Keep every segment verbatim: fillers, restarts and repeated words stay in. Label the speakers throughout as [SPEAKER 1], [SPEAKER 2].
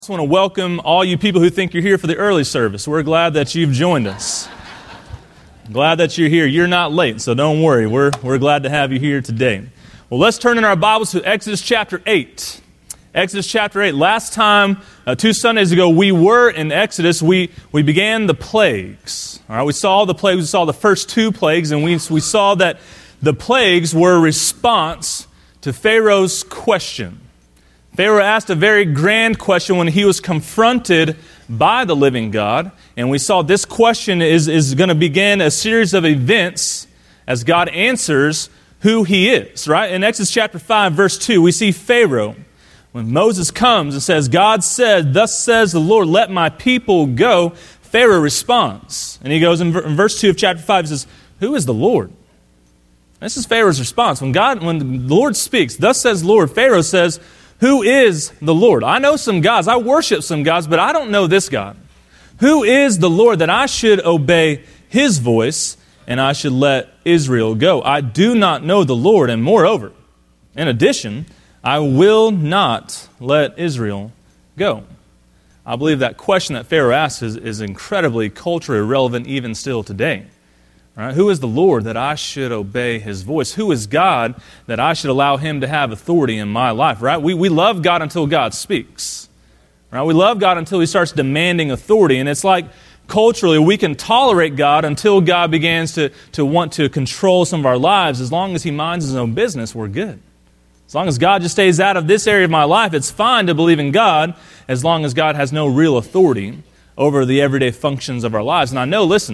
[SPEAKER 1] I just want to welcome all you people who think you're here for the early service. We're glad that you've joined us. Glad that you're here. You're not late, so don't worry. We're, we're glad to have you here today. Well, let's turn in our Bibles to Exodus chapter eight. Exodus chapter eight. Last time, uh, two Sundays ago, we were in Exodus. We, we began the plagues. All right, we saw the plagues. We saw the first two plagues, and we, we saw that the plagues were a response to Pharaoh's question. Pharaoh asked a very grand question when he was confronted by the living God. And we saw this question is, is going to begin a series of events as God answers who He is, right? In Exodus chapter five, verse two, we see Pharaoh. When Moses comes and says, God said, thus says the Lord, let my people go, Pharaoh responds. And he goes in, in verse two of chapter five, he says, who is the Lord? This is Pharaoh's response. When God, when the Lord speaks, thus says the Lord, Pharaoh says, who is the Lord? I know some gods. I worship some gods, but I don't know this God. Who is the Lord that I should obey His voice and I should let Israel go? I do not know the Lord, and moreover, in addition, I will not let Israel go. I believe that question that Pharaoh asks is, is incredibly culturally relevant even still today. Right? Who is the Lord that I should obey His voice? Who is God that I should allow Him to have authority in my life? Right? We, we love God until God speaks. Right? We love God until He starts demanding authority. And it's like culturally we can tolerate God until God begins to, to want to control some of our lives. As long as He minds His own business, we're good. As long as God just stays out of this area of my life, it's fine to believe in God as long as God has no real authority over the everyday functions of our lives. And I know, listen,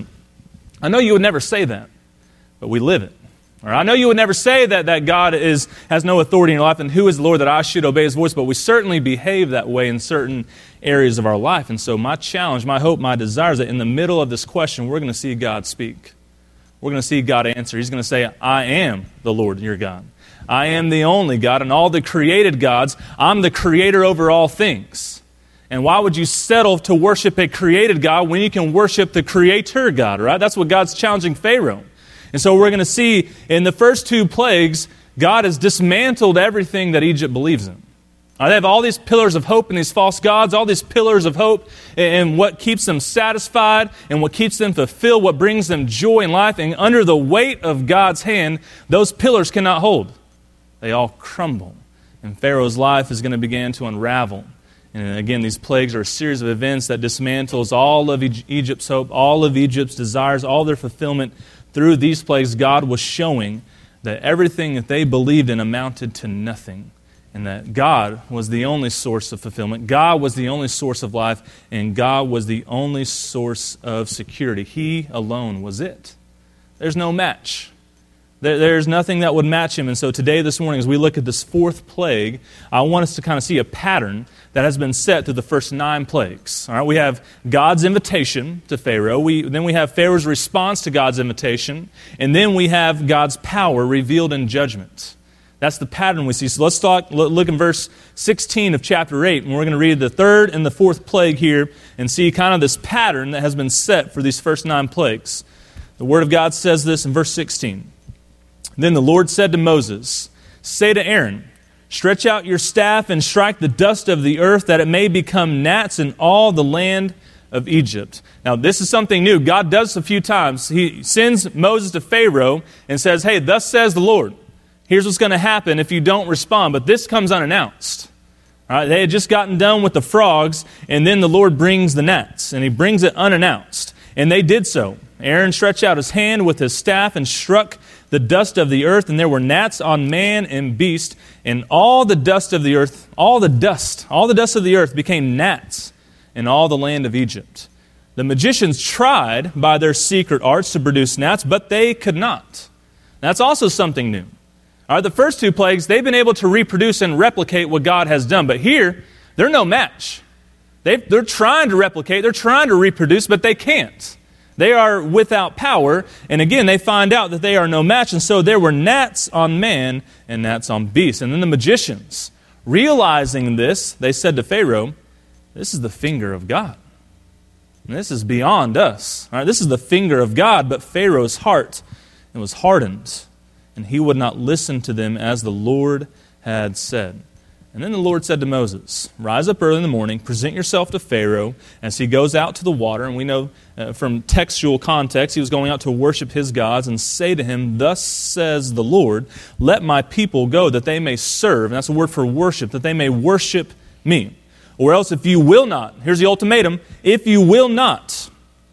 [SPEAKER 1] I know you would never say that, but we live it. Or I know you would never say that, that God is has no authority in your life and who is the Lord that I should obey His voice, but we certainly behave that way in certain areas of our life. And so my challenge, my hope, my desire is that in the middle of this question, we're going to see God speak. We're going to see God answer. He's going to say, I am the Lord your God. I am the only God, and all the created gods, I'm the creator over all things. And why would you settle to worship a created God when you can worship the creator God, right? That's what God's challenging Pharaoh. And so we're going to see in the first two plagues, God has dismantled everything that Egypt believes in. They have all these pillars of hope and these false gods, all these pillars of hope and what keeps them satisfied and what keeps them fulfilled, what brings them joy in life. And under the weight of God's hand, those pillars cannot hold. They all crumble. And Pharaoh's life is going to begin to unravel. And again, these plagues are a series of events that dismantles all of Egypt's hope, all of Egypt's desires, all their fulfillment. Through these plagues, God was showing that everything that they believed in amounted to nothing. And that God was the only source of fulfillment. God was the only source of life. And God was the only source of security. He alone was it. There's no match. There's nothing that would match Him. And so today, this morning, as we look at this fourth plague, I want us to kind of see a pattern that has been set through the first nine plagues. All right, we have God's invitation to Pharaoh. We, then we have Pharaoh's response to God's invitation. And then we have God's power revealed in judgment. That's the pattern we see. So let's talk, look in verse sixteen of chapter eight. And we're going to read the third and the fourth plague here and see kind of this pattern that has been set for these first nine plagues. The Word of God says this in verse sixteen. Then the Lord said to Moses, say to Aaron, stretch out your staff and strike the dust of the earth that it may become gnats in all the land of Egypt. Now this is something new. God does this a few times. He sends Moses to Pharaoh and says, hey, thus says the Lord. Here's what's going to happen if you don't respond. But this comes unannounced. All right, they had just gotten done with the frogs, and then the Lord brings the gnats, and He brings it unannounced. And they did so. Aaron stretched out his hand with his staff and struck the dust of the earth, and there were gnats on man and beast, and all the dust of the earth, all the dust, all the dust of the earth became gnats in all the land of Egypt. The magicians tried by their secret arts to produce gnats, but they could not. That's also something new. All right, the first two plagues, they've been able to reproduce and replicate what God has done, but here, they're no match. They've, they're trying to replicate, they're trying to reproduce, but they can't. They are without power, and again, they find out that they are no match, and so there were gnats on man and gnats on beast. And then the magicians, realizing this, they said to Pharaoh, this is the finger of God. And this is beyond us. All right, this is the finger of God, but Pharaoh's heart it was hardened, and he would not listen to them as the Lord had said. And then the Lord said to Moses, rise up early in the morning, present yourself to Pharaoh as he goes out to the water. And we know uh, from textual context, he was going out to worship his gods, and say to him, thus says the Lord, let my people go that they may serve. And that's a word for worship, that they may worship me. Or else if you will not, here's the ultimatum, if you will not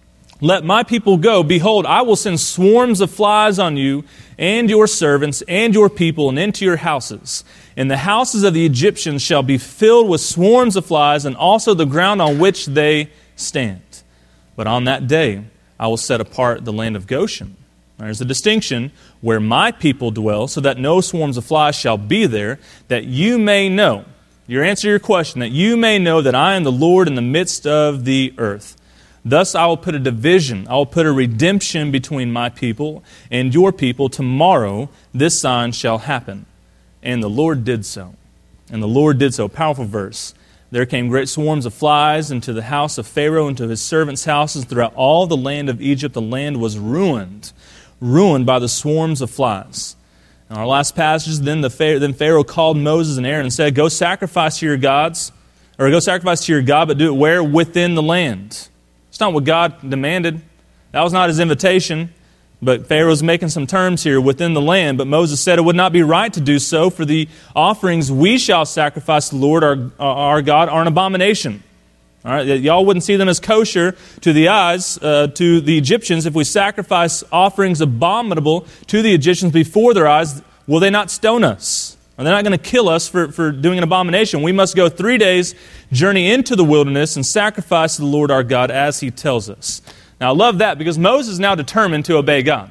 [SPEAKER 1] let my people go, behold, I will send swarms of flies on you and your servants and your people and into your houses. And the houses of the Egyptians shall be filled with swarms of flies, and also the ground on which they stand. But on that day I will set apart the land of Goshen. There's a distinction, where my people dwell, so that no swarms of flies shall be there, that you may know, your answer to your question, that you may know that I am the Lord in the midst of the earth. Thus I will put a division, I will put a redemption between my people and your people. Tomorrow this sign shall happen. And the Lord did so. And the Lord did so. Powerful verse. There came great swarms of flies into the house of Pharaoh, into his servants' houses. Throughout all the land of Egypt, the land was ruined, ruined by the swarms of flies. In our last passage, then, the Pharaoh, then Pharaoh called Moses and Aaron and said, go sacrifice to your gods, or go sacrifice to your God, but do it where? Within the land. It's not what God demanded. That was not his invitation. But Pharaoh's making some terms here, within the land. But Moses said it would not be right to do so, for the offerings we shall sacrifice to the Lord our, our God are an abomination. All right, y'all wouldn't see them as kosher to the eyes, uh, to the Egyptians. If we sacrifice offerings abominable to the Egyptians before their eyes, will they not stone us? Are they not going to kill us for, for doing an abomination? We must go three days, journey into the wilderness, and sacrifice to the Lord our God as He tells us. Now, I love that, because Moses is now determined to obey God.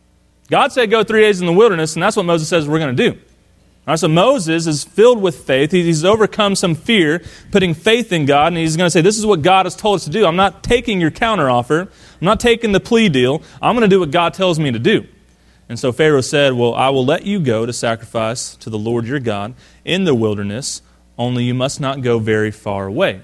[SPEAKER 1] God said go three days in the wilderness, and that's what Moses says we're going to do. All right, so Moses is filled with faith. He's overcome some fear, putting faith in God, and he's going to say, this is what God has told us to do. I'm not taking your counteroffer. I'm not taking the plea deal. I'm going to do what God tells me to do. And so Pharaoh said, well, I will let you go to sacrifice to the Lord your God in the wilderness, only you must not go very far away.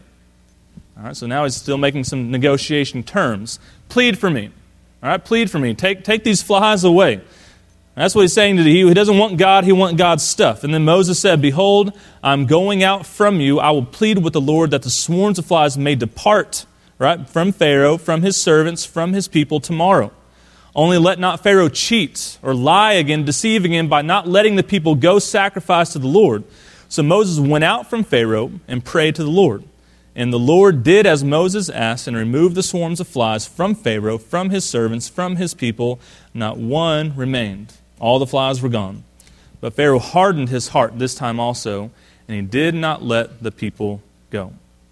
[SPEAKER 1] All right, so now he's still making some negotiation terms. Plead for me. All right, plead for me. Take, take these flies away. And that's what he's saying to the, he doesn't want God, he wants God's stuff. And then Moses said, behold, I'm going out from you. I will plead with the Lord that the swarms of flies may depart, right, from Pharaoh, from his servants, from his people tomorrow. Only let not Pharaoh cheat or lie again, deceive again, by not letting the people go sacrifice to the Lord. So Moses went out from Pharaoh and prayed to the Lord. And the Lord did as Moses asked, and removed the swarms of flies from Pharaoh, from his servants, from his people. Not one remained. All the flies were gone. But Pharaoh hardened his heart this time also, and he did not let the people go.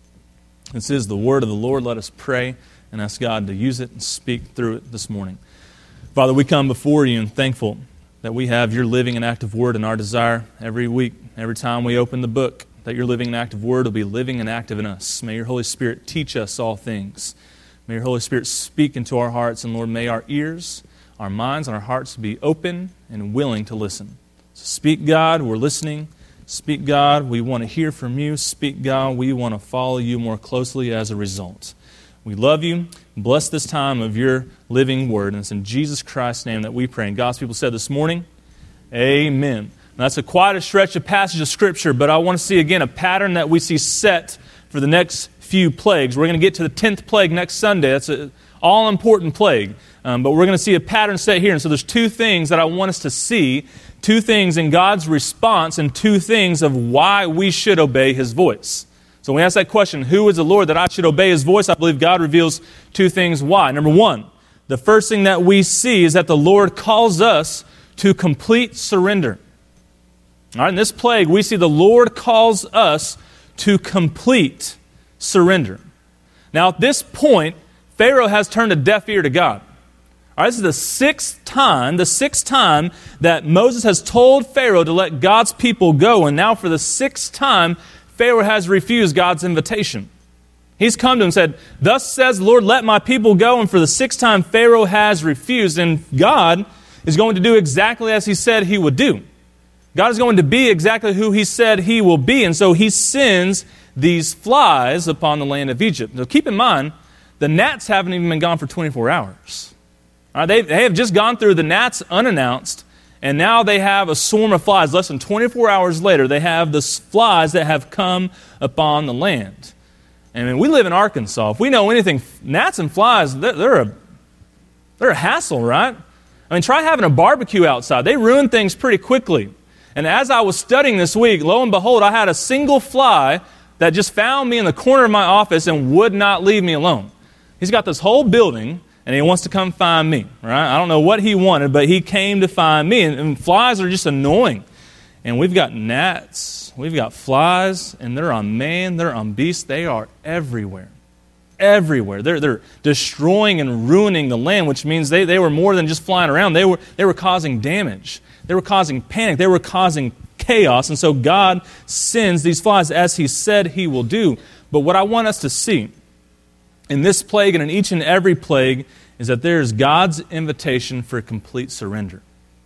[SPEAKER 1] This is the word of the Lord. Let us pray and ask God to use it and speak through it this morning. Father, we come before you and thankful that we have your living and active word, and our desire every week, every time we open the book, that your living and active word will be living and active in us. May your Holy Spirit teach us all things. May your Holy Spirit speak into our hearts, and Lord, may our ears, our minds, and our hearts be open and willing to listen. So speak, God, we're listening. Speak, God, we want to hear from you. Speak, God, we want to follow you more closely as a result. We love you. Bless this time of your living word. And it's in Jesus Christ's name that we pray. And God's people said this morning, amen. Now, that's a quite a stretch of passage of Scripture, but I want to see again a pattern that we see set for the next few plagues. We're going to get to the tenth plague next Sunday. That's an all-important plague. Um, but we're going to see a pattern set here. And so there's two things that I want us to see, two things in God's response and two things of why we should obey His voice. So when we ask that question, who is the Lord that I should obey His voice? I believe God reveals two things why. Number one, the first thing that we see is that the Lord calls us to complete surrender. All right, in this plague, we see the Lord calls us to complete surrender. Now, at this point, Pharaoh has turned a deaf ear to God. All right, this is the sixth time, the sixth time that Moses has told Pharaoh to let God's people go, and now for the sixth time, Pharaoh has refused God's invitation. He's come to him and said, thus says the Lord, let my people go. And for the sixth time, Pharaoh has refused. And God is going to do exactly as He said He would do. God is going to be exactly who He said He will be. And so He sends these flies upon the land of Egypt. Now keep in mind, the gnats haven't even been gone for twenty-four hours. All right, they, they have just gone through the gnats unannounced. And now they have a swarm of flies. Less than twenty-four hours later, they have the flies that have come upon the land. And I mean, we live in Arkansas. If we know anything, gnats and flies, they're, they're, a, they're a hassle, right? I mean, try having a barbecue outside. They ruin things pretty quickly. And as I was studying this week, lo and behold, I had a single fly that just found me in the corner of my office and would not leave me alone. He's got this whole building, and he wants to come find me, right? I don't know what he wanted, but he came to find me. And, and flies are just annoying. And we've got gnats, we've got flies, and they're on man, they're on beast. They are everywhere. Everywhere. They're, they're destroying and ruining the land, which means they, they were more than just flying around. They were, they were causing damage. They were causing panic. They were causing chaos. And so God sends these flies as He said He will do. But what I want us to see in this plague and in each and every plague is that there is God's invitation for complete surrender.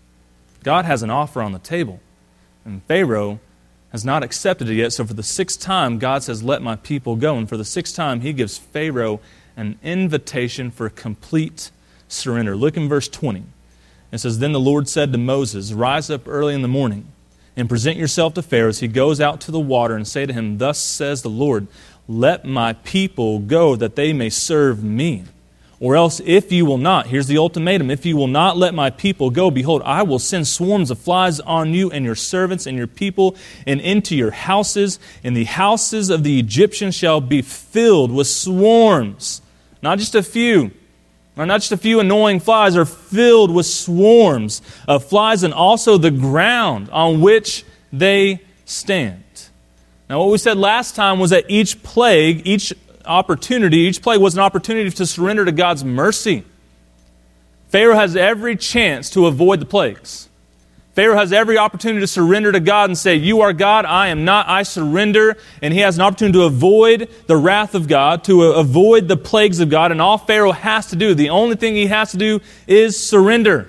[SPEAKER 1] God has an offer on the table, and Pharaoh has not accepted it yet. So for the sixth time, God says, let my people go. And for the sixth time, He gives Pharaoh an invitation for complete surrender. Look in verse twenty. It says, then the Lord said to Moses, rise up early in the morning and present yourself to Pharaoh as he goes out to the water, and say to him, thus says the Lord, let my people go that they may serve me. Or else, if you will not, here's the ultimatum, if you will not let my people go, behold, I will send swarms of flies on you and your servants and your people and into your houses, and the houses of the Egyptians shall be filled with swarms. Not just a few, or not just a few annoying flies, are filled with swarms of flies, and also the ground on which they stand. Now, what we said last time was that each plague, each opportunity, each plague was an opportunity to surrender to God's mercy. Pharaoh has every chance to avoid the plagues. Pharaoh has every opportunity to surrender to God and say, you are God, I am not, I surrender. And he has an opportunity to avoid the wrath of God, to avoid the plagues of God. And all Pharaoh has to do, the only thing he has to do is surrender.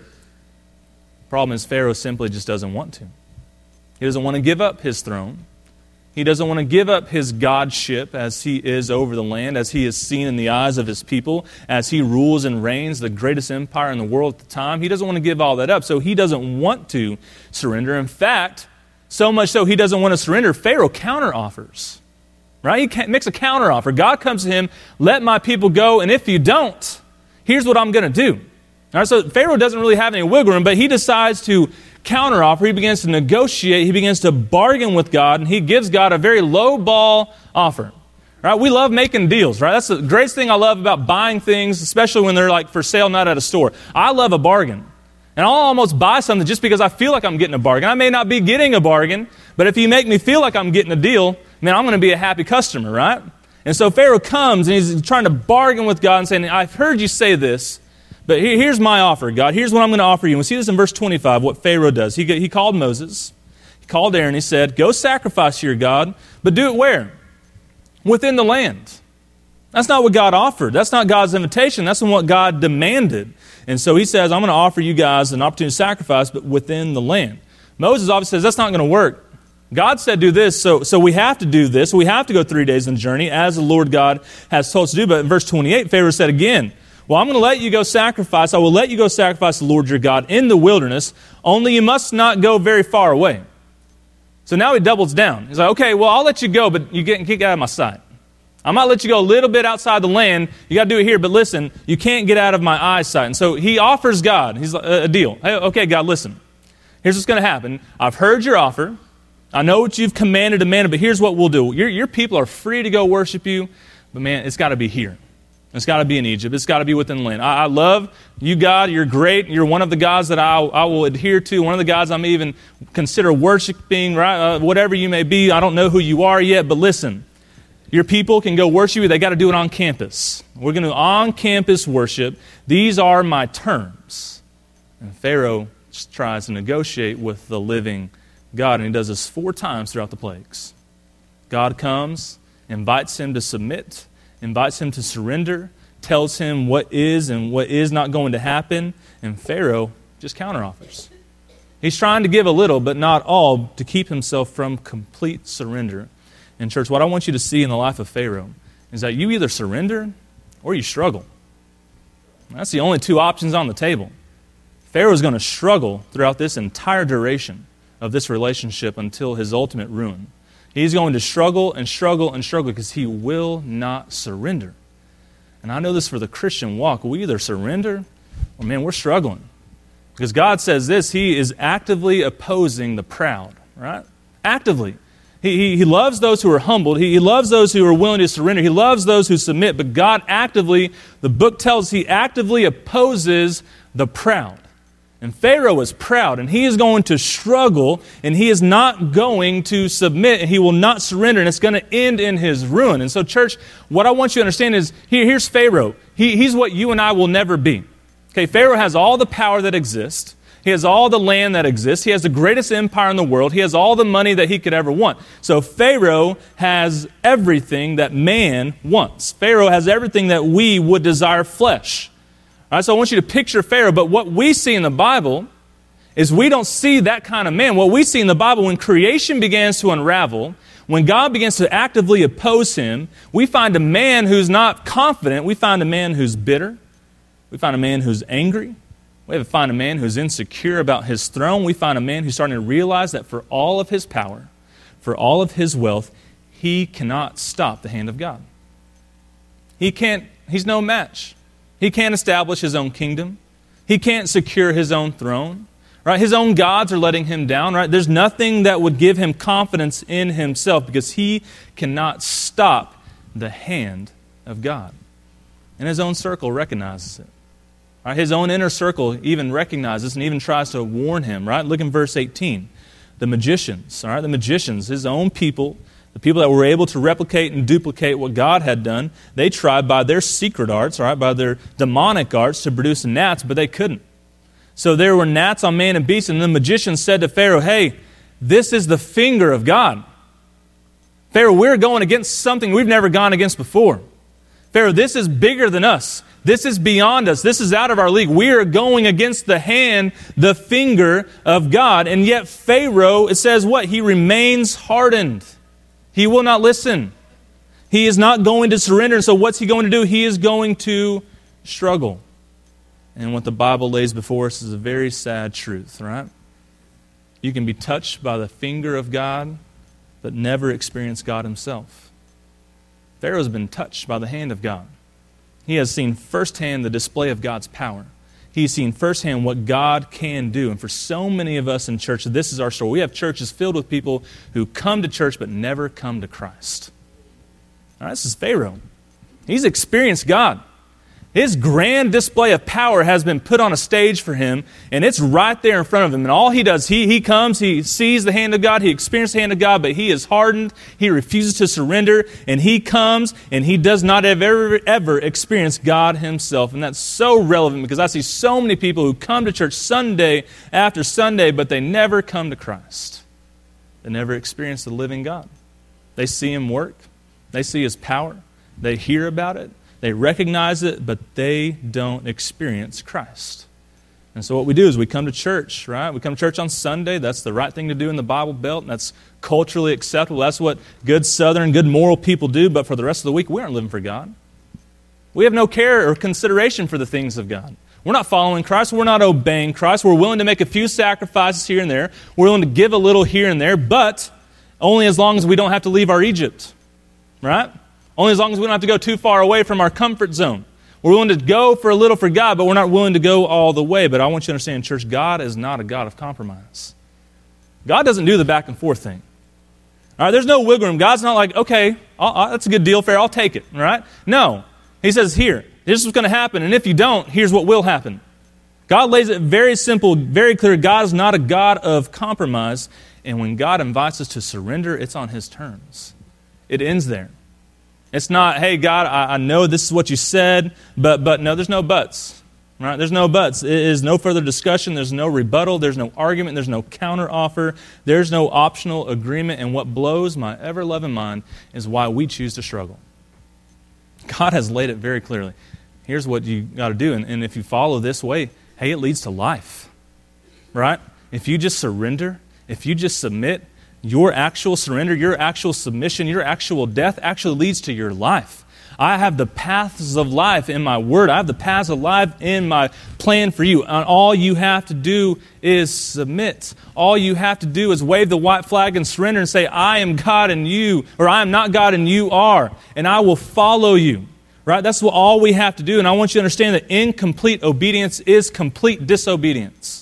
[SPEAKER 1] The problem is Pharaoh simply just doesn't want to. He doesn't want to give up his throne. He doesn't want to give up his godship as he is over the land, as he is seen in the eyes of his people, as he rules and reigns the greatest empire in the world at the time. He doesn't want to give all that up, so he doesn't want to surrender. In fact, so much so he doesn't want to surrender, Pharaoh counteroffers. Right? He makes a counteroffer. God comes to him, let my people go, and if you don't, here's what I'm going to do. All right, so Pharaoh doesn't really have any wiggle room, but he decides to counteroffer. He begins to negotiate. He begins to bargain with God, and he gives God a very low ball offer. Right? We love making deals, right? That's the greatest thing I love about buying things, especially when they're like for sale, not at a store. I love a bargain. And I'll almost buy something just because I feel like I'm getting a bargain. I may not be getting a bargain, but if you make me feel like I'm getting a deal, man, I'm going to be a happy customer, right? And so Pharaoh comes and he's trying to bargain with God and saying, I've heard you say this, but here's my offer, God. Here's what I'm going to offer you. And we see this in verse twenty-five, what Pharaoh does. He, he called Moses. He called Aaron. He said, go sacrifice to your God, but do it where? Within the land. That's not what God offered. That's not God's invitation. That's what God demanded. And so he says, I'm going to offer you guys an opportunity to sacrifice, but within the land. Moses obviously says, that's not going to work. God said do this, so, so we have to do this. We have to go three days in the journey, as the Lord God has told us to do. But in verse twenty-eight, Pharaoh said again, well, I'm going to let you go sacrifice. I will let you go sacrifice the Lord your God in the wilderness, only you must not go very far away. So now he doubles down. He's like, okay, well, I'll let you go, but you can't get out of my sight. I might let you go a little bit outside the land. You got to do it here, but listen, you can't get out of my eyesight. And so he offers God he's a, a deal. Hey, okay, God, listen. Here's what's going to happen. I've heard your offer. I know what you've commanded, demanded, but here's what we'll do. Your, your people are free to go worship you, but man, it's got to be here. It's got to be in Egypt. It's got to be within the land. I, I love you, God. You're great. You're one of the gods that I, I will adhere to, one of the gods I'm even consider worshiping, right? Uh, whatever you may be. I don't know who you are yet, but listen. Your people can go worship you. They got to do it on campus. We're going to on-campus worship. These are my terms. And Pharaoh just tries to negotiate with the living God, and he does this four times throughout the plagues. God comes, invites him to submit, invites him to surrender, tells him what is and what is not going to happen, and Pharaoh just counteroffers. He's trying to give a little, but not all, to keep himself from complete surrender. And church, what I want you to see in the life of Pharaoh is that you either surrender or you struggle. That's the only two options on the table. Pharaoh is going to struggle throughout this entire duration of this relationship until his ultimate ruin. He's going to struggle and struggle and struggle because he will not surrender. And I know this for the Christian walk. We either surrender or, man, we're struggling. Because God says this, He is actively opposing the proud, right? Actively. He, he, he loves those who are humbled. He, he loves those who are willing to surrender. He loves those who submit. But God actively, the book tells He actively opposes the proud. And Pharaoh is proud, and he is going to struggle, and he is not going to submit, and he will not surrender, and it's going to end in his ruin. And so, church, what I want you to understand is, here, here's Pharaoh. He, he's what you and I will never be. Okay, Pharaoh has all the power that exists. He has all the land that exists. He has the greatest empire in the world. He has all the money that he could ever want. So Pharaoh has everything that man wants. Pharaoh has everything that we would desire flesh. All right, so I want you to picture Pharaoh, but what we see in the Bible is we don't see that kind of man. What we see in the Bible, when creation begins to unravel, when God begins to actively oppose him, we find a man who's not confident. We find a man who's bitter. We find a man who's angry. We find a man who's insecure about his throne. We find a man who's starting to realize that for all of his power, for all of his wealth, he cannot stop the hand of God. He can't, he's no match. He can't establish his own kingdom. He can't secure his own throne. Right? His own gods are letting him down. Right? There's nothing that would give him confidence in himself because he cannot stop the hand of God. And his own circle recognizes it. Right? His own inner circle even recognizes and even tries to warn him. Right? Look in verse eighteen. The magicians, all right, the magicians, his own people, the people that were able to replicate and duplicate what God had done, they tried by their secret arts, all right, by their demonic arts to produce gnats, but they couldn't. So there were gnats on man and beast, and the magicians said to Pharaoh, hey, this is the finger of God. Pharaoh, we're going against something we've never gone against before. Pharaoh, this is bigger than us. This is beyond us. This is out of our league. We are going against the hand, the finger of God. And yet Pharaoh, it says what? He remains hardened. He will not listen. He is not going to surrender. And so what's he going to do? He is going to struggle. And what the Bible lays before us is a very sad truth, right? You can be touched by the finger of God, but never experience God himself. Pharaoh's been touched by the hand of God. He has seen firsthand the display of God's power. He's seen firsthand what God can do. And for so many of us in church, this is our story. We have churches filled with people who come to church but never come to Christ. All right, this is Pharaoh. He's experienced God. His grand display of power has been put on a stage for him, and it's right there in front of him. And all he does, he, he comes, he sees the hand of God, he experiences the hand of God, but he is hardened, he refuses to surrender, and he comes, and he does not ever, ever experience God himself. And that's so relevant because I see so many people who come to church Sunday after Sunday, but they never come to Christ. They never experience the living God. They see him work, they see his power, they hear about it, they recognize it, but they don't experience Christ. And so what we do is we come to church, right? We come to church on Sunday. That's the right thing to do in the Bible Belt, and that's culturally acceptable. That's what good Southern, good moral people do, but for the rest of the week, we aren't living for God. We have no care or consideration for the things of God. We're not following Christ. We're not obeying Christ. We're willing to make a few sacrifices here and there. We're willing to give a little here and there, but only as long as we don't have to leave our Egypt, right? Only as long as we don't have to go too far away from our comfort zone. We're willing to go for a little for God, but we're not willing to go all the way. But I want you to understand, church, God is not a God of compromise. God doesn't do the back and forth thing. All right, there's no wiggle room. God's not like, okay, I'll, I'll, that's a good deal, fair, I'll take it. All right? No. He says, here, this is what's going to happen, and if you don't, here's what will happen. God lays it very simple, very clear. God is not a God of compromise, and when God invites us to surrender, it's on his terms. It ends there. It's not, hey, God, I, I know this is what you said, but but no, there's no buts. Right? There's no buts. It is no further discussion. There's no rebuttal. There's no argument. There's no counter offer. There's no optional agreement. And what blows my ever-loving mind is why we choose to struggle. God has laid it very clearly. Here's what you got to do. And, and if you follow this way, hey, it leads to life. Right? If you just surrender, if you just submit, your actual surrender, your actual submission, your actual death actually leads to your life. I have the paths of life in my word. I have the paths of life in my plan for you. And all you have to do is submit. All you have to do is wave the white flag and surrender and say, I am God and you, or I am not God and you are, and I will follow you. Right? That's what all we have to do. And I want you to understand that incomplete obedience is complete disobedience.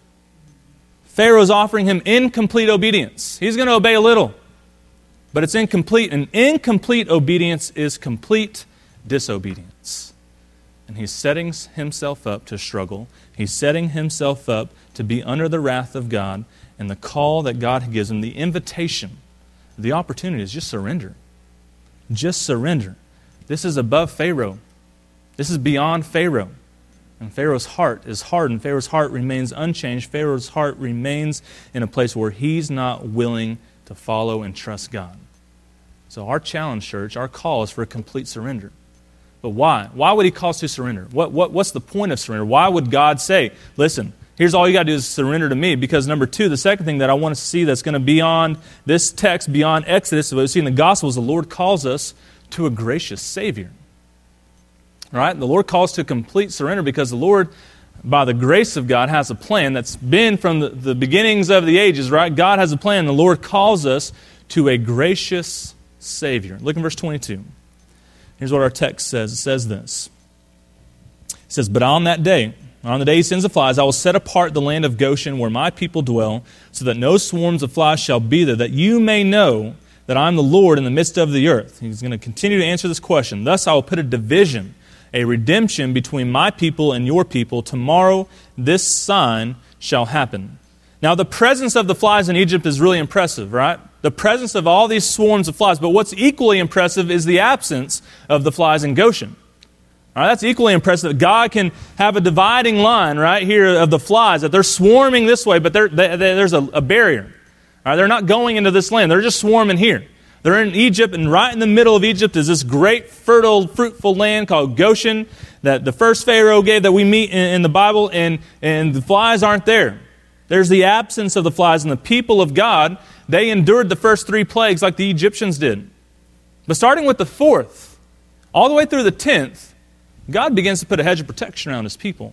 [SPEAKER 1] Pharaoh is offering him incomplete obedience. He's going to obey a little, but it's incomplete. And incomplete obedience is complete disobedience. And he's setting himself up to struggle. He's setting himself up to be under the wrath of God. And the call that God gives him, the invitation, the opportunity is just surrender. Just surrender. This is above Pharaoh. This is beyond Pharaoh. And Pharaoh's heart is hardened. Pharaoh's heart remains unchanged. Pharaoh's heart remains in a place where he's not willing to follow and trust God. So our challenge, church, our call is for a complete surrender. But why? Why would he call us to surrender? What, what, what's the point of surrender? Why would God say, listen, here's all you got to do is surrender to me? Because number two, the second thing that I want to see that's going to beyond this text, beyond Exodus, what we see in the Gospels, the Lord calls us to a gracious Savior. Right? The Lord calls to complete surrender because the Lord, by the grace of God, has a plan that's been from the, the beginnings of the ages, right? God has a plan. The Lord calls us to a gracious Savior. Look in verse twenty-two. Here's what our text says. It says this. It says, but on that day, on the day he sends the flies, I will set apart the land of Goshen where my people dwell, so that no swarms of flies shall be there, that you may know that I am the Lord in the midst of the earth. He's going to continue to answer this question. Thus I will put a division, a redemption between my people and your people. Tomorrow this sign shall happen. Now the presence of the flies in Egypt is really impressive, right? The presence of all these swarms of flies. But what's equally impressive is the absence of the flies in Goshen. All right, that's equally impressive that God can have a dividing line right here of the flies, that they're swarming this way, but they're, they, they, there's a, a barrier. All right, they're not going into this land. They're just swarming here. They're in Egypt, and right in the middle of Egypt is this great, fertile, fruitful land called Goshen that the first Pharaoh gave that we meet in, in the Bible, and, and the flies aren't there. There's the absence of the flies, and the people of God, they endured the first three plagues like the Egyptians did. But starting with the fourth, all the way through the tenth, God begins to put a hedge of protection around His people.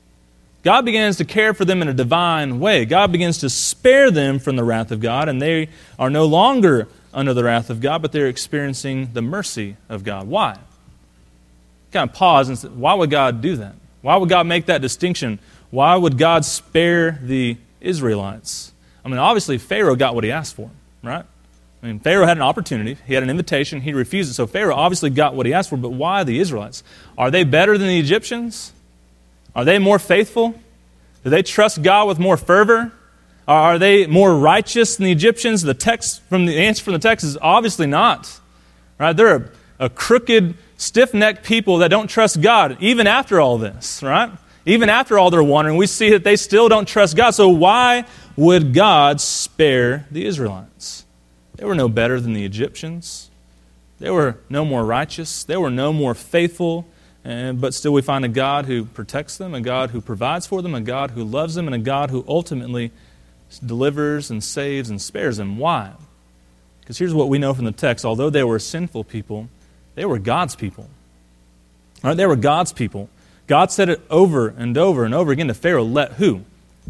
[SPEAKER 1] God begins to care for them in a divine way. God begins to spare them from the wrath of God, and they are no longer under the wrath of God, but they're experiencing the mercy of God. Why? Kind of pause and say, why would God do that? Why would God make that distinction? Why would God spare the Israelites? I mean, obviously Pharaoh got what he asked for, right? I mean, Pharaoh had an opportunity. He had an invitation. He refused it. So Pharaoh obviously got what he asked for, but why the Israelites? Are they better than the Egyptians? Are they more faithful? Do they trust God with more fervor? Are they more righteous than the Egyptians? The text from the answer from the text is obviously not. Right? They're a, a crooked, stiff-necked people that don't trust God, even after all this, right? Even after all their wandering, we see that they still don't trust God. So why would God spare the Israelites? They were no better than the Egyptians. They were no more righteous. They were no more faithful. And, but still we find a God who protects them, a God who provides for them, a God who loves them, and a God who ultimately delivers and saves and spares them. Why? Because here's what we know from the text. Although they were sinful people, they were God's people. All right, they were God's people. God said it over and over and over again to Pharaoh, let who?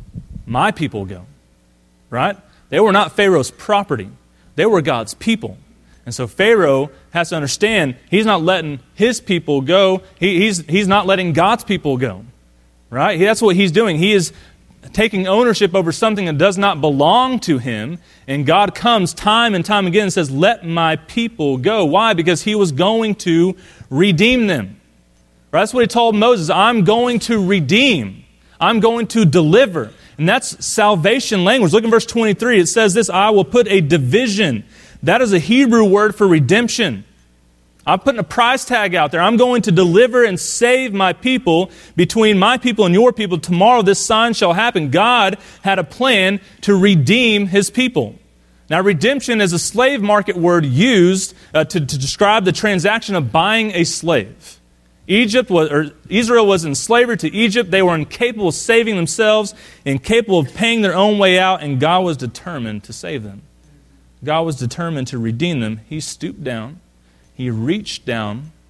[SPEAKER 1] My people go. Right? They were not Pharaoh's property. They were God's people. And so Pharaoh has to understand he's not letting his people go. He, he's, he's not letting God's people go. Right? That's what he's doing. He is taking ownership over something that does not belong to him. And God comes time and time again and says, let my people go. Why? Because he was going to redeem them. Right? That's what he told Moses. I'm going to redeem. I'm going to deliver. And that's salvation language. Look in verse twenty-three. It says this, I will put a division. That is a Hebrew word for redemption. I'm putting a price tag out there. I'm going to deliver and save my people between my people and your people. Tomorrow this sign shall happen. God had a plan to redeem His people. Now redemption is a slave market word used uh, to, to describe the transaction of buying a slave. Egypt was, or Israel was in slavery to Egypt. They were incapable of saving themselves, incapable of paying their own way out, and God was determined to save them. God was determined to redeem them. He stooped down. He reached down,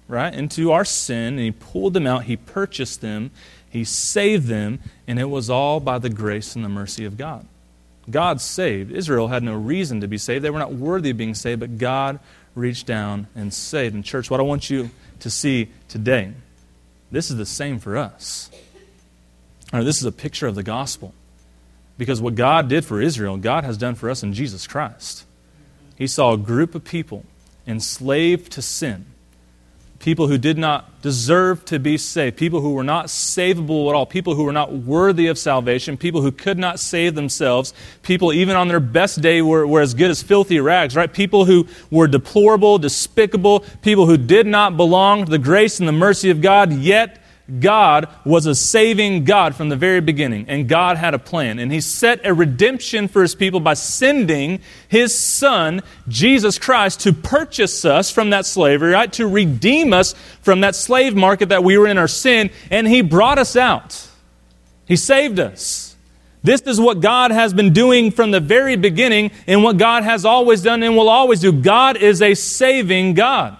[SPEAKER 1] right, into our sin, and He pulled them out, He purchased them, He saved them, and it was all by the grace and the mercy of God. God saved. Israel had no reason to be saved. They were not worthy of being saved, but God reached down and saved. And church, what I want you to see today, this is the same for us. Or this is a picture of the gospel. Because what God did for Israel, God has done for us in Jesus Christ. He saw a group of people enslaved to sin, people who did not deserve to be saved, people who were not savable at all, people who were not worthy of salvation, people who could not save themselves, people even on their best day were, were as good as filthy rags, right? People who were deplorable, despicable, people who did not belong to the grace and the mercy of God, yet God was a saving God from the very beginning, and God had a plan. And He set a redemption for His people by sending His Son, Jesus Christ, to purchase us from that slavery, right? To redeem us from that slave market that we were in our sin, and He brought us out. He saved us. This is what God has been doing from the very beginning, and what God has always done and will always do. God is a saving God.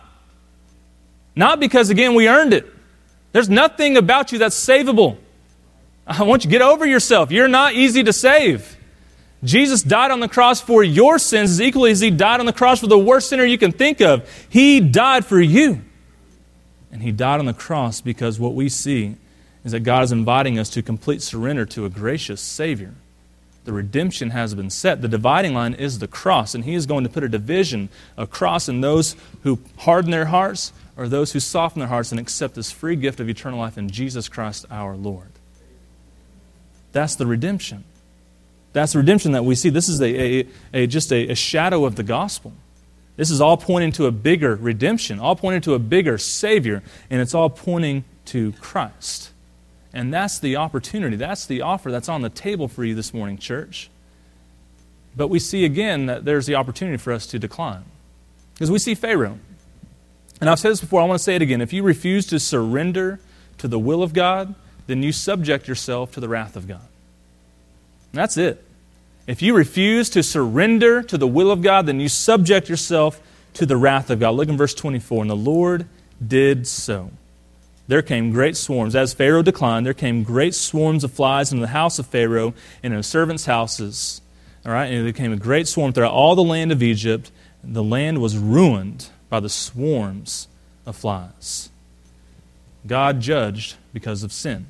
[SPEAKER 1] Not because, again, we earned it. There's nothing about you that's savable. I want you to get over yourself. You're not easy to save. Jesus died on the cross for your sins as equally as He died on the cross for the worst sinner you can think of. He died for you. And He died on the cross because what we see is that God is inviting us to complete surrender to a gracious Savior. The redemption has been set. The dividing line is the cross, and He is going to put a division across in those who harden their hearts or those who soften their hearts and accept this free gift of eternal life in Jesus Christ our Lord. That's the redemption. That's the redemption that we see. This is a, a, a just a, a shadow of the gospel. This is all pointing to a bigger redemption, all pointing to a bigger Savior, and it's all pointing to Christ. And that's the opportunity, that's the offer that's on the table for you this morning, church. But we see again that there's the opportunity for us to decline. Because we see Pharaoh. And I've said this before, I want to say it again. If you refuse to surrender to the will of God, then you subject yourself to the wrath of God. And that's it. If you refuse to surrender to the will of God, then you subject yourself to the wrath of God. Look in verse twenty-four. And the Lord did so. There came great swarms. As Pharaoh declined, there came great swarms of flies into the house of Pharaoh and in the servants' houses. All right, and there came a great swarm throughout all the land of Egypt. The land was ruined by the swarms of flies. God judged because of sin.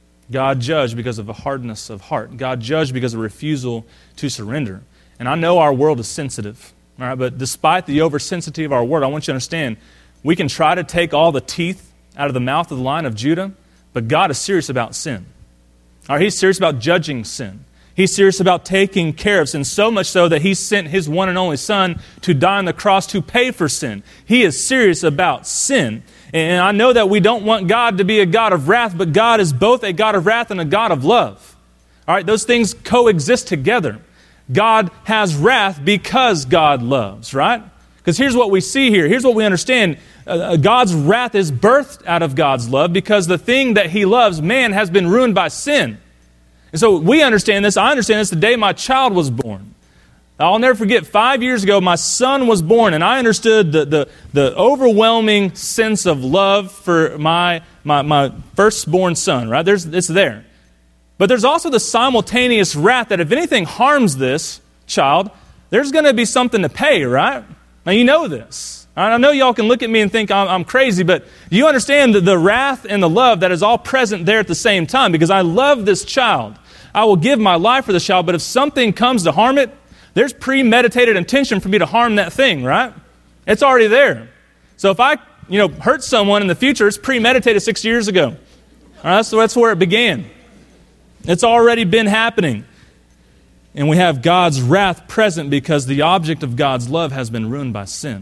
[SPEAKER 1] God judged because of a hardness of heart. God judged because of refusal to surrender. And I know our world is sensitive, all right, but despite the oversensitivity of our world, I want you to understand, we can try to take all the teeth out of the mouth of the Lion of Judah, but God is serious about sin. All right, He's serious about judging sin. He's serious about taking care of sin, so much so that He sent His one and only Son to die on the cross to pay for sin. He is serious about sin. And I know that we don't want God to be a God of wrath, but God is both a God of wrath and a God of love. All right, those things coexist together. God has wrath because God loves, right? Because here's what we see here. Here's what we understand. Uh, God's wrath is birthed out of God's love because the thing that He loves, man, has been ruined by sin. And so we understand this. I understand this the day my child was born. I'll never forget, five years ago, my son was born, and I understood the, the, the overwhelming sense of love for my, my, my firstborn son, right? There's, it's there. But there's also the simultaneous wrath that if anything harms this child, there's going to be something to pay, right? Now, you know this. I know y'all can look at me and think I'm, I'm crazy, but do you understand the, the wrath and the love that is all present there at the same time? Because I love this child. I will give my life for this child, but if something comes to harm it, there's premeditated intention for me to harm that thing, right? It's already there. So if I, you know, hurt someone in the future, it's premeditated six years ago. All right, so that's where it began. It's already been happening. And we have God's wrath present because the object of God's love has been ruined by sin.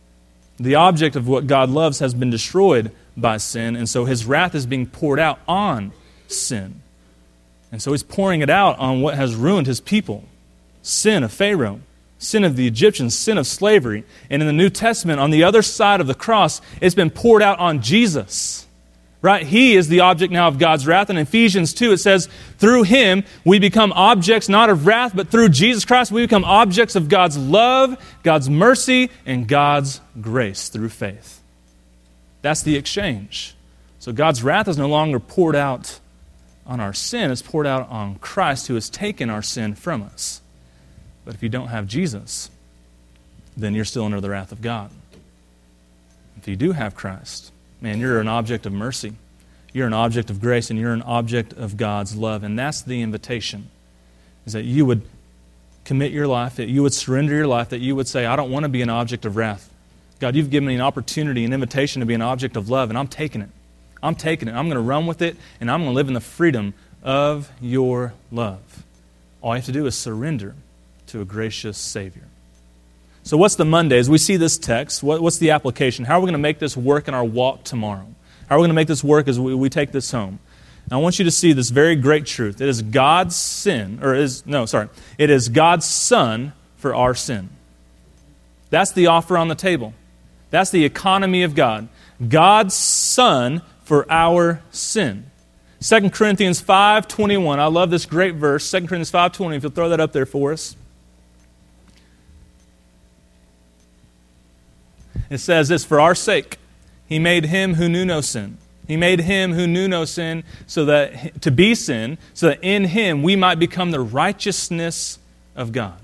[SPEAKER 1] The object of what God loves has been destroyed by sin, and so His wrath is being poured out on sin. And so He's pouring it out on what has ruined His people. Sin of Pharaoh, sin of the Egyptians, sin of slavery. And in the New Testament, on the other side of the cross, it's been poured out on Jesus. Right? He is the object now of God's wrath. And in Ephesians two, it says, through Him we become objects not of wrath, but through Jesus Christ we become objects of God's love, God's mercy, and God's grace through faith. That's the exchange. So God's wrath is no longer poured out on our sin. It's poured out on Christ, who has taken our sin from us. But if you don't have Jesus, then you're still under the wrath of God. If you do have Christ, man, you're an object of mercy. You're an object of grace, and you're an object of God's love. And that's the invitation, is that you would commit your life, that you would surrender your life, that you would say, I don't want to be an object of wrath. God, you've given me an opportunity, an invitation to be an object of love, and I'm taking it. I'm taking it. I'm going to run with it, and I'm going to live in the freedom of your love. All you have to do is surrender to a gracious Savior. So what's the Monday? As we see this text, what, what's the application? How are we going to make this work in our walk tomorrow? How are we going to make this work as we, we take this home? And I want you to see this very great truth. It is God's sin, or is, no, sorry. It is God's Son for our sin. That's the offer on the table. That's the economy of God. God's Son for our sin. Second Corinthians five twenty-one. I love this great verse. Second Corinthians five twenty. If you'll throw that up there for us. It says this, for our sake, He made Him who knew no sin. He made Him who knew no sin so that to be sin, so that in Him we might become the righteousness of God.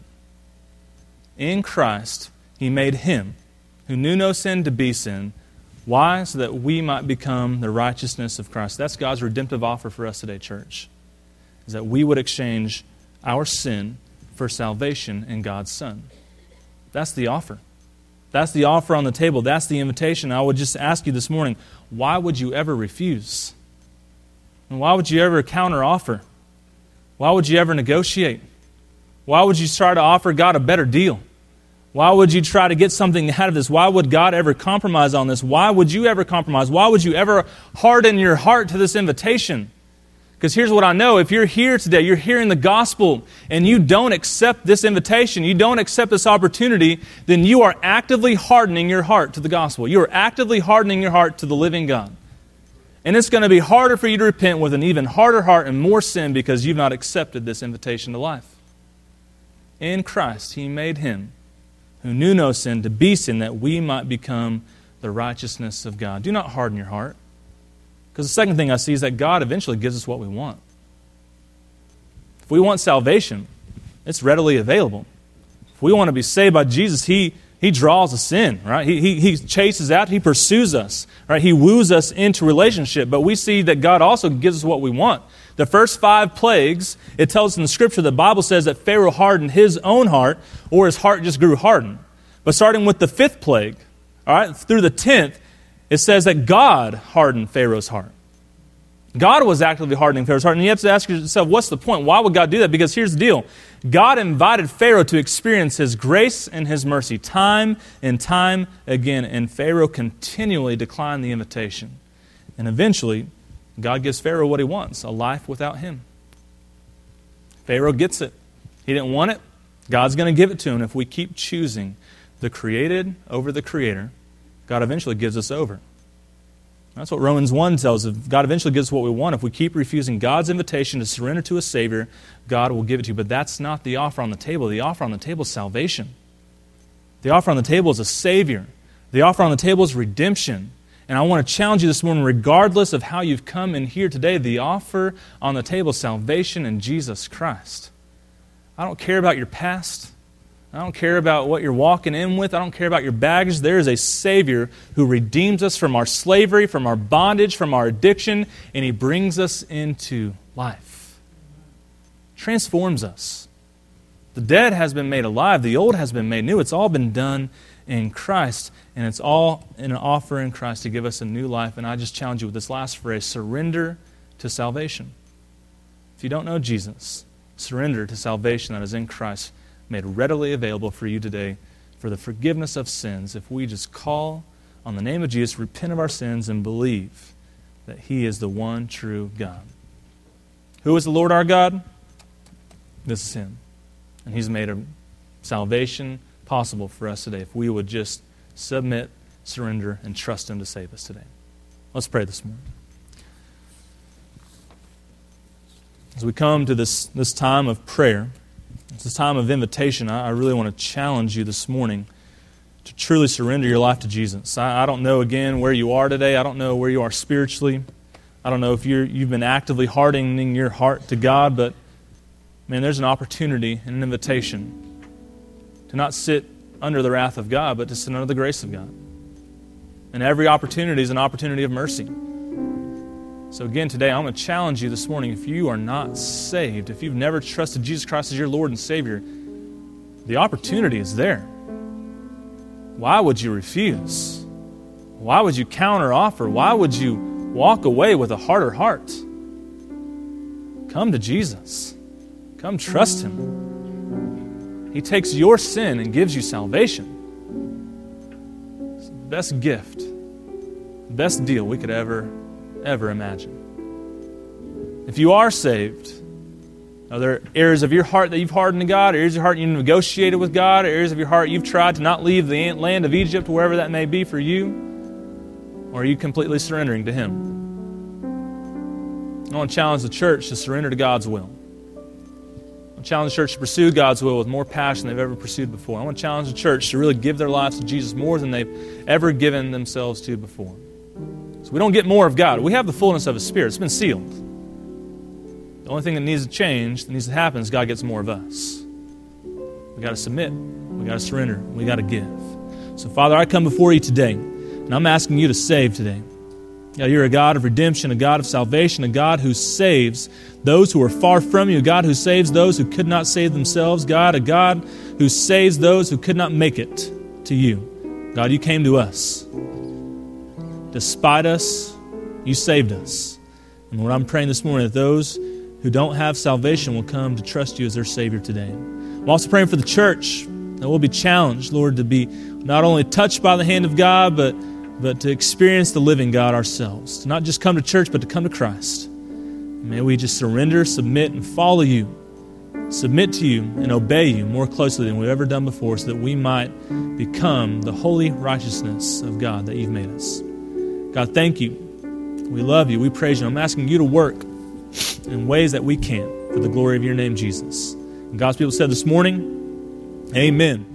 [SPEAKER 1] In Christ, He made Him who knew no sin to be sin. Why? So that we might become the righteousness of Christ. That's God's redemptive offer for us today, church. Is that we would exchange our sin for salvation in God's Son. That's the offer. That's the offer on the table. That's the invitation. I would just ask you this morning, why would you ever refuse? And why would you ever counteroffer? Why would you ever negotiate? Why would you try to offer God a better deal? Why would you try to get something out of this? Why would God ever compromise on this? Why would you ever compromise? Why would you ever harden your heart to this invitation? Because here's what I know. If you're here today, you're hearing the gospel, and you don't accept this invitation, you don't accept this opportunity, then you are actively hardening your heart to the gospel. You are actively hardening your heart to the living God. And it's going to be harder for you to repent with an even harder heart and more sin because you've not accepted this invitation to life. In Christ, He made Him who knew no sin to be sin, that we might become the righteousness of God. Do not harden your heart. Because the second thing I see is that God eventually gives us what we want. If we want salvation, it's readily available. If we want to be saved by Jesus, He He draws us in, right? He, he, he chases out, He pursues us, right? He woos us into relationship. But we see that God also gives us what we want. The first five plagues, it tells us in the Scripture, the Bible says that Pharaoh hardened his own heart, or his heart just grew hardened. But starting with the fifth plague, all right, through the tenth, it says that God hardened Pharaoh's heart. God was actively hardening Pharaoh's heart. And you have to ask yourself, what's the point? Why would God do that? Because here's the deal. God invited Pharaoh to experience His grace and His mercy time and time again. And Pharaoh continually declined the invitation. And eventually, God gives Pharaoh what he wants, a life without him. Pharaoh gets it. He didn't want it. God's going to give it to him. If we keep choosing the created over the Creator, God eventually gives us over. That's what Romans one tells us. God eventually gives us what we want. If we keep refusing God's invitation to surrender to a Savior, God will give it to you. But that's not the offer on the table. The offer on the table is salvation. The offer on the table is a Savior. The offer on the table is redemption. And I want to challenge you this morning, regardless of how you've come in here today, the offer on the table is salvation in Jesus Christ. I don't care about your past. I don't care about what you're walking in with. I don't care about your baggage. There is a Savior who redeems us from our slavery, from our bondage, from our addiction, and He brings us into life. Transforms us. The dead has been made alive. The old has been made new. It's all been done in Christ, and it's all in an offer in Christ to give us a new life. And I just challenge you with this last phrase, surrender to salvation. If you don't know Jesus, surrender to salvation that is in Christ, made readily available for you today for the forgiveness of sins. If we just call on the name of Jesus, repent of our sins, and believe that He is the one true God. Who is the Lord our God? This is Him. And He's made a salvation possible for us today if we would just submit, surrender, and trust Him to save us today. Let's pray this morning. As we come to this, this time of prayer, this time of invitation, I, I really want to challenge you this morning to truly surrender your life to Jesus. I, I don't know, again, where you are today. I don't know where you are spiritually. I don't know if you're, you've been actively hardening your heart to God, but, man, there's an opportunity and an invitation to not sit under the wrath of God, but to sit under the grace of God. And every opportunity is an opportunity of mercy. So again, today, I'm going to challenge you this morning. If you are not saved, if you've never trusted Jesus Christ as your Lord and Savior, the opportunity is there. Why would you refuse? Why would you counteroffer? Why would you walk away with a harder heart? Come to Jesus. Come trust Him. He takes your sin and gives you salvation. It's the best gift, the best deal we could ever, ever imagine. If you are saved, are there areas of your heart that you've hardened to God, areas of your heart you've negotiated with God, areas of your heart you've tried to not leave the land of Egypt, wherever that may be for you? Or are you completely surrendering to Him? I want to challenge the church to surrender to God's will. I want to challenge the church to pursue God's will with more passion than they've ever pursued before. I want to challenge the church to really give their lives to Jesus more than they've ever given themselves to before. So we don't get more of God. We have the fullness of His Spirit. It's been sealed. The only thing that needs to change, that needs to happen, is God gets more of us. We got to submit. We got to surrender. We got to give. So, Father, I come before you today, and I'm asking you to save today. God, you're a God of redemption, a God of salvation, a God who saves those who are far from you, a God who saves those who could not save themselves, God, a God who saves those who could not make it to you. God, you came to us. Despite us, you saved us. And Lord, I'm praying this morning that those who don't have salvation will come to trust you as their Savior today. I'm also praying for the church that we'll be challenged, Lord, to be not only touched by the hand of God, but but to experience the living God ourselves. To not just come to church, but to come to Christ. May we just surrender, submit, and follow you. Submit to you and obey you more closely than we've ever done before, so that we might become the holy righteousness of God that you've made us. God, thank you. We love you. We praise you. I'm asking you to work in ways that we can for the glory of your name, Jesus. And God's people said this morning, amen.